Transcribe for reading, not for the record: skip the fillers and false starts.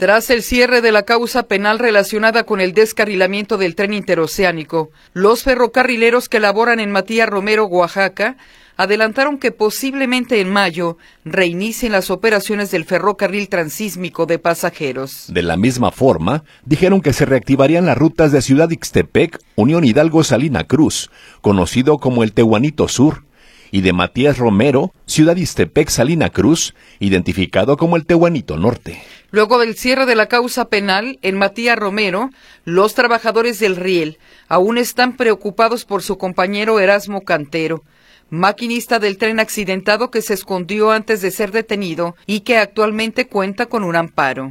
Tras el cierre de la causa penal relacionada con el descarrilamiento del tren interoceánico, los ferrocarrileros que laboran en Matías Romero, Oaxaca, adelantaron que posiblemente en mayo reinicien las operaciones del ferrocarril transísmico de pasajeros. De la misma forma, dijeron que se reactivarían las rutas de Ciudad Ixtepec, Unión Hidalgo-Salina Cruz, conocido como el Tehuanito Sur, y de Matías Romero, Ciudad Ixtepec-Salina Cruz, identificado como el Tehuanito Norte. Luego del cierre de la causa penal en Matías Romero, los trabajadores del riel aún están preocupados por su compañero Erasmo Cantero, maquinista del tren accidentado que se escondió antes de ser detenido y que actualmente cuenta con un amparo.